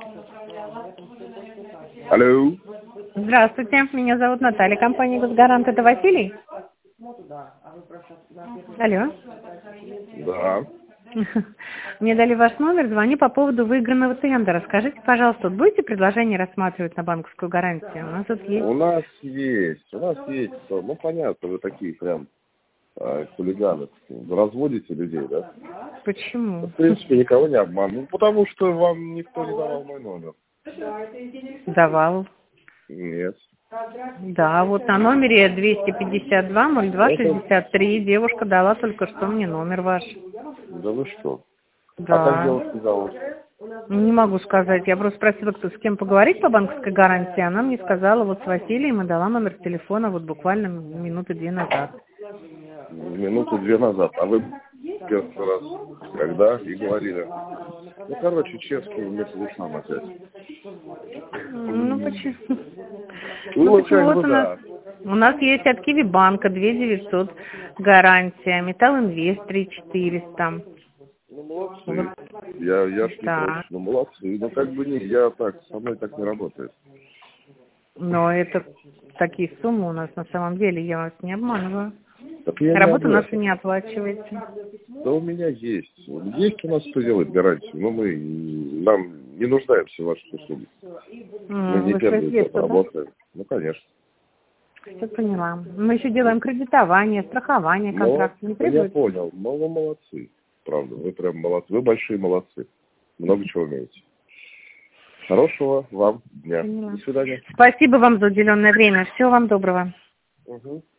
Алло. Здравствуйте, меня зовут Наталья, компания «Госгарант». Это Василий? Алло. Да. Мне дали ваш номер, звоню по поводу выигранного тендера. Скажите, пожалуйста, вот будете предложение рассматривать на банковскую гарантию? У нас тут есть. У нас есть. Ну, понятно, вы такие прям хулиганы. Разводите людей, да? Почему? В принципе, никого не обманул. Ну, потому что вам никто не давал мой номер. Давал. Нет. Да, вот на номере 252-02-63 девушка дала только что мне номер ваш. Да вы что? Да. А как девушку зовут? Не могу сказать. Я просто спросила, кто с кем поговорить по банковской гарантии. Она мне сказала, вот с Василием, и дала номер телефона вот буквально минуты 2 назад. Минуты 2 назад. А вы первый раз когда и говорили? Ну, короче, честно, не по ушам опять. Ну, почему? Ну, Почему как вот бы да. у нас есть от Киви банка 2900 гарантия, Металл Инвест 3400. Ну, молодцы. Вот. Я ж не Да. против, но молодцы. Ну, как бы не, я так, со мной так не работает. Но это такие суммы у нас на самом деле, я вас не обманываю. Так я не Работу об нашу этом. не оплачиваете. Да у меня есть. Есть у нас кто делает гарантию, но нам не нуждаемся в ваших услугах. Мы не Вы первый свои год средства, да? работаем. Ну, конечно. Все поняла. Мы еще делаем кредитование, страхование, контракт. Не Я требуете? понял. Ну, вы молодцы. Правда, вы прям молодцы. Вы большие молодцы. Много чего умеете. Хорошего вам дня. Поняла. До свидания. Спасибо вам за уделенное время. Всего вам доброго. Угу.